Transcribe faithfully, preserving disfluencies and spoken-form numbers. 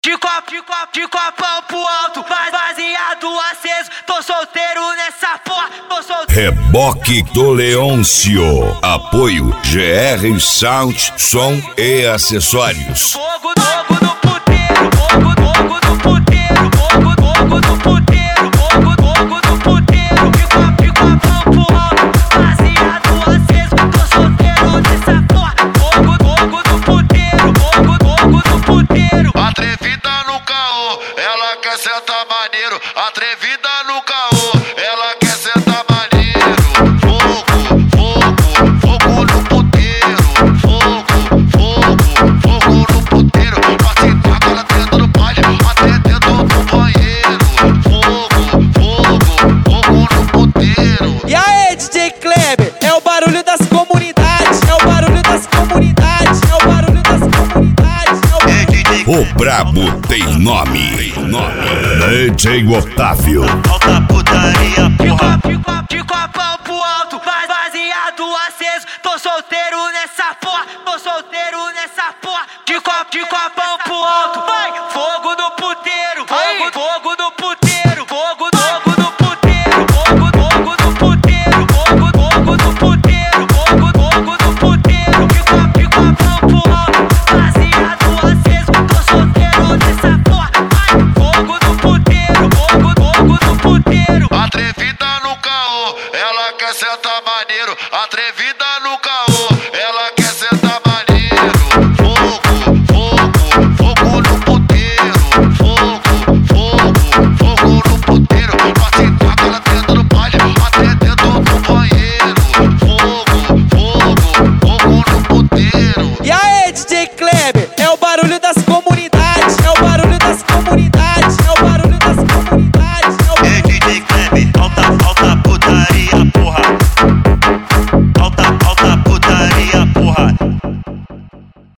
De copo, de copo, de copão pro alto, baseado aceso, tô solteiro nessa porra, tô solteiro. Reboque do Leôncio, apoio G R Sound, som e acessórios. Fogo, fogo no puteiro, fogo, fogo no puteiro, fogo, fogo no puteiro, fogo, fogo no puteiro. De copo, de copão pro alto, baseado aceso, tô solteiro nessa porra. Fogo, fogo no puteiro, fogo, fogo no puteiro. Atrevida no caô, ela quer sentar maneiro. Atrevida no caô, ela quer sentar maneiro. Fogo, fogo, fogo no puteiro. Fogo, fogo, fogo no puteiro. Participa com ela dentro do baile, até dentro do banheiro. Fogo, fogo, fogo no puteiro. E aí, D J Kleber, é o barulho das comunidades, é o barulho das comunidades, é o barulho das comunidades, é o barulho... O brabo tem nome, tem nome. D J Otávio. Alta putaria, De porra. copo, de copo, de copão pro alto, baseado aceso, tô solteiro nessa porra, tô solteiro nessa porra. De copo, de copão pro alto.